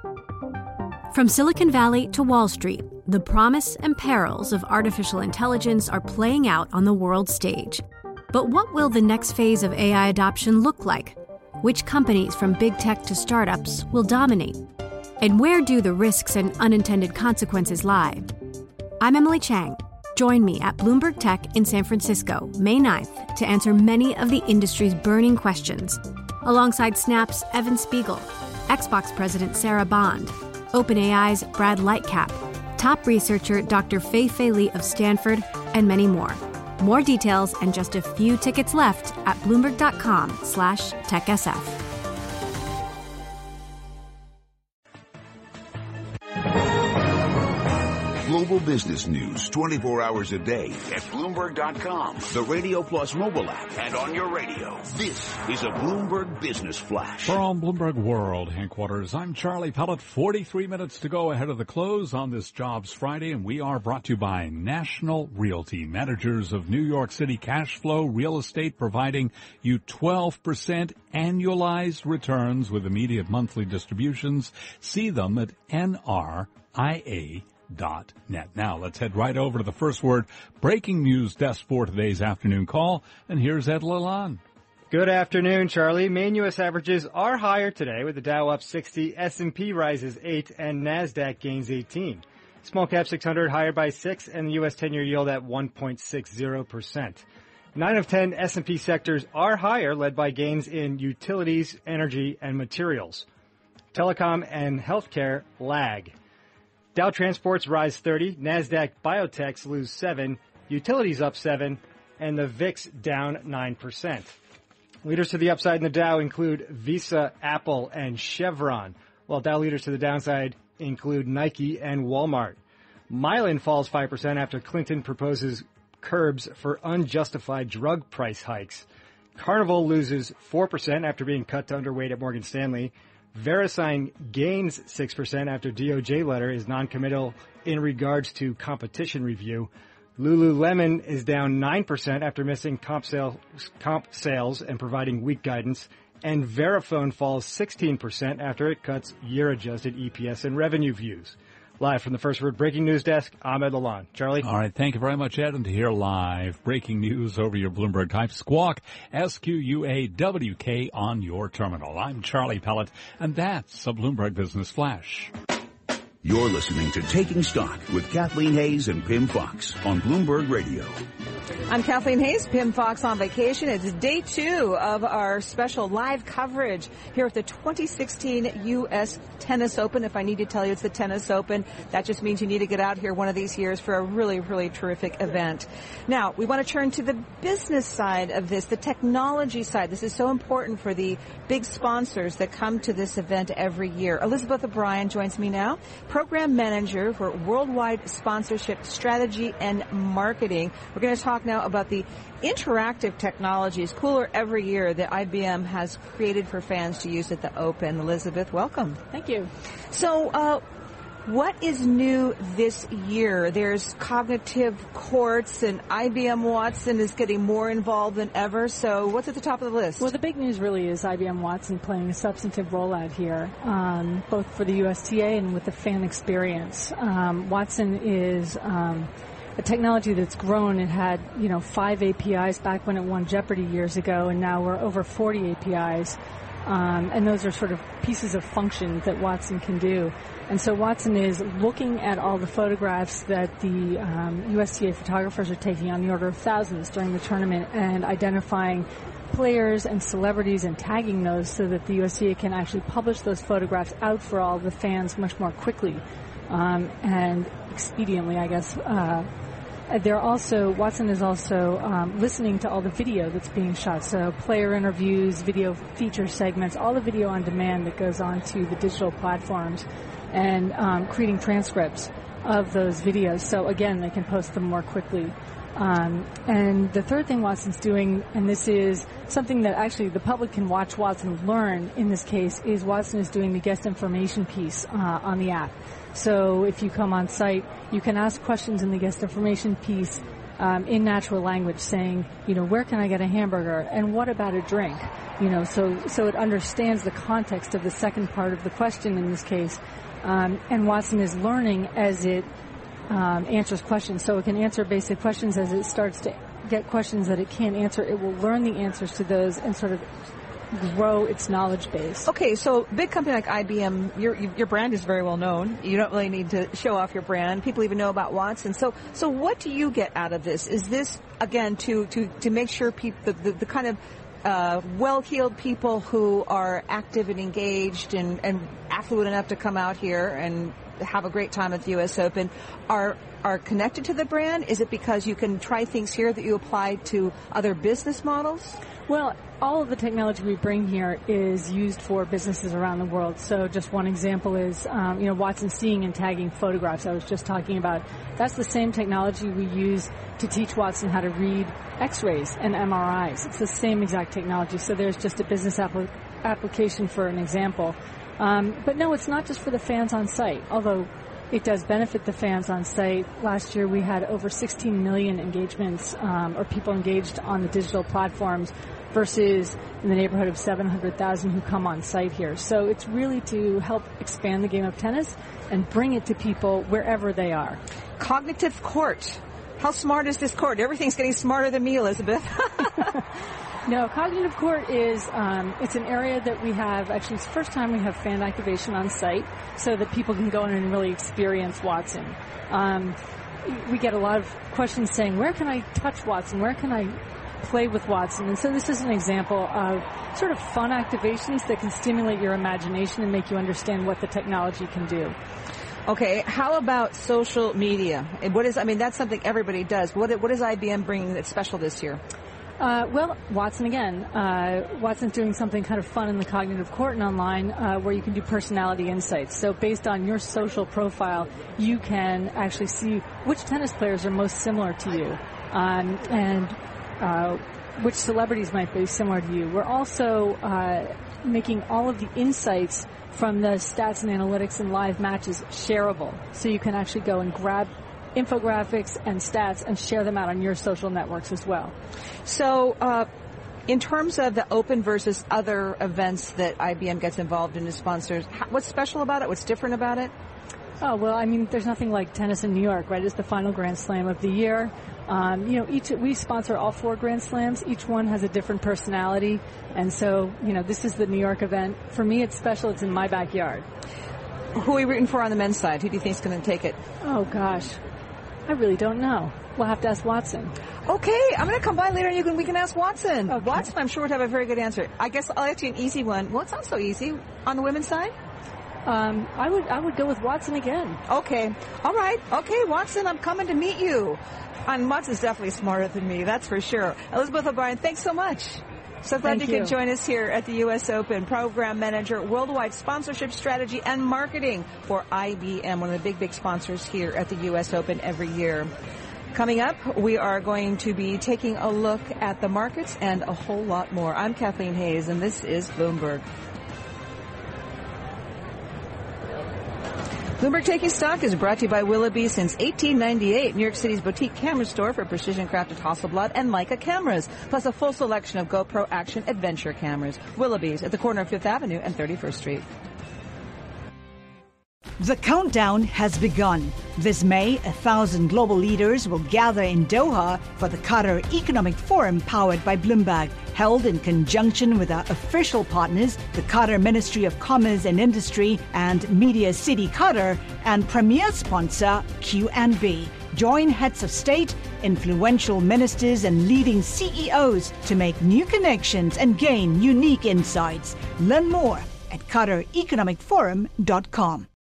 From Silicon Valley to Wall Street, the promise and perils of artificial intelligence are playing out on the world stage. But what will the next phase of AI adoption look like? Which companies from big tech to startups will dominate? And where do the risks and unintended consequences lie? I'm Emily Chang. Join me at Bloomberg Tech in San Francisco, May 9th, to answer many of the industry's burning questions, alongside Snap's Evan Spiegel, Xbox President Sarah Bond, OpenAI's Brad Lightcap, top researcher Dr. Fei-Fei Li of Stanford, and many more. More details and just a few tickets left at Bloomberg.com/TechSF. Global business news 24 hours a day at Bloomberg.com, the Radio Plus mobile app, and on your radio. This is a Bloomberg Business Flash. From Bloomberg World Headquarters, I'm Charlie Pellet. 43 minutes to go ahead of the close on this Jobs Friday, and we are brought to you by National Realty, managers of New York City cash flow real estate, providing you 12% annualized returns with immediate monthly distributions. See them at NRIA.net. Now, let's head right over to the First Word breaking news desk for today's afternoon call. And here's Ed Lalonde. Good afternoon, Charlie. Main U.S. averages are higher today, with the Dow up 60, S&P rises 8, and NASDAQ gains 18. Small cap 600 higher by 6, and the U.S. 10-year yield at 1.60%. 9 of 10 S&P sectors are higher, led by gains in utilities, energy, and materials. Telecom and healthcare lag. Dow Transports rise 30, NASDAQ Biotechs lose 7, utilities up 7, and the VIX down 9%. Leaders to the upside in the Dow include Visa, Apple, and Chevron, while Dow leaders to the downside include Nike and Walmart. Mylan falls 5% after Clinton proposes curbs for unjustified drug price hikes. Carnival loses 4% after being cut to underweight at Morgan Stanley. VeriSign gains 6% after DOJ letter is noncommittal in regards to competition review. Lululemon is down 9% after missing comp sales and providing weak guidance. And Verifone falls 16% after it cuts year-adjusted EPS and revenue views. Live from the First Word breaking news desk, I'm Ed Lalonde. Charlie? All right, thank you very much, Ed. And to hear live breaking news over your Bloomberg type, squawk, SQUAWK on your terminal. I'm Charlie Pellet, and that's a Bloomberg Business Flash. You're listening to Taking Stock with Kathleen Hayes and Pim Fox on Bloomberg Radio. I'm Kathleen Hayes, Pim Fox on vacation. It's day 2 of our special live coverage here at the 2016 U.S. Tennis Open. If I need to tell you it's the Tennis Open, that just means you need to get out here one of these years for a really, really terrific event. Now, we want to turn to the business side of this, the technology side. This is so important for the big sponsors that come to this event every year. Elizabeth O'Brien joins me now, Program Manager for Worldwide Sponsorship Strategy and Marketing. We're going to talk now about the interactive technologies, cooler every year, that IBM has created for fans to use at the Open. Elizabeth, welcome. Thank you. So, what is new this year? There's cognitive courts, and IBM Watson is getting more involved than ever. So what's at the top of the list? Well, the big news really is IBM Watson playing a substantive role out here, both for the USTA and with the fan experience. Watson is a technology that's grown. It had, 5 APIs back when it won Jeopardy years ago, and now we're over 40 APIs. And those are sort of pieces of function that Watson can do. And so Watson is looking at all the photographs that the USTA photographers are taking on the order of thousands during the tournament and identifying players and celebrities and tagging those so that the USTA can actually publish those photographs out for all the fans much more quickly and expediently, I guess. Watson is also listening to all the video that's being shot. So player interviews, video feature segments, all the video on demand that goes onto the digital platforms, and creating transcripts of those videos. So again, they can post them more quickly. And the third thing Watson's doing, and this is something that actually the public can watch Watson learn in this case, is Watson is doing the guest information piece on the app. So if you come on site, you can ask questions in the guest information piece in natural language saying, where can I get a hamburger and what about a drink? So it understands the context of the second part of the question in this case. And Watson is learning as it answers questions. So it can answer basic questions. As it starts to get questions that it can't answer, it will learn the answers to those and sort of grow its knowledge base. Okay, so big company like IBM, your brand is very well known. You don't really need to show off your brand. People even know about Watson. So what do you get out of this? Is this, again, to make sure the kind of well-heeled people who are active and engaged and affluent enough to come out here and have a great time at the U.S. Open are connected to the brand? Is it because you can try things here that you apply to other business models? Well, all of the technology we bring here is used for businesses around the world. So just one example is, Watson seeing and tagging photographs I was just talking about. That's the same technology we use to teach Watson how to read X-rays and MRIs. It's the same exact technology. So there's just a business application for an example. But no, it's not just for the fans on site, although it does benefit the fans on site. Last year we had over 16 million engagements, or people engaged on the digital platforms, versus in the neighborhood of 700,000 who come on site here. So it's really to help expand the game of tennis and bring it to people wherever they are. Cognitive court. How smart is this court? Everything's getting smarter than me, Elizabeth. No, Cognitive Court is, it's an area that we have, actually it's the first time we have fan activation on site so that people can go in and really experience Watson. We get a lot of questions saying, where can I touch Watson? Where can I play with Watson? And so this is an example of sort of fun activations that can stimulate your imagination and make you understand what the technology can do. Okay, how about social media? That's something everybody does. What is IBM bringing that's special this year? Well, Watson again. Watson's doing something kind of fun in the Cognitive Court and online where you can do personality insights. So based on your social profile, you can actually see which tennis players are most similar to you and which celebrities might be similar to you. We're also making all of the insights from the stats and analytics and live matches shareable. So you can actually go and grab infographics and stats and share them out on your social networks as well. So in terms of the Open versus other events that IBM gets involved in as sponsors, what's special about it? What's different about it? Oh, well, there's nothing like tennis in New York, right? It's the final Grand Slam of the year. We sponsor all 4 Grand Slams. Each one has a different personality. And so, this is the New York event. For me, it's special. It's in my backyard. Who are we rooting for on the men's side? Who do you think is going to take it? Oh, gosh. I really don't know. We'll have to ask Watson. Okay, I'm going to come by later and we can ask Watson. Okay. Watson, I'm sure, would have a very good answer. I guess I'll ask you an easy one. Well, it's not so easy. On the women's side? I would go with Watson again. Okay. All right. Okay, Watson, I'm coming to meet you. And Watson's definitely smarter than me, that's for sure. Elizabeth O'Brien, thanks so much. So glad you could join us here at the U.S. Open. Program Manager, Worldwide Sponsorship Strategy and Marketing for IBM, one of the big sponsors here at the U.S. Open every year. Coming up, we are going to be taking a look at the markets and a whole lot more. I'm Kathleen Hayes, and this is Bloomberg. Bloomberg Taking Stock is brought to you by Willoughby since 1898, New York City's boutique camera store for precision-crafted Hasselblad and Leica cameras, plus a full selection of GoPro Action adventure cameras. Willoughby's at the corner of 5th Avenue and 31st Street. The countdown has begun. This May, 1,000 global leaders will gather in Doha for the Qatar Economic Forum powered by Bloomberg, held in conjunction with our official partners, the Qatar Ministry of Commerce and Industry and Media City Qatar, and premier sponsor QNB. Join heads of state, influential ministers, and leading CEOs to make new connections and gain unique insights. Learn more at QatarEconomicForum.com.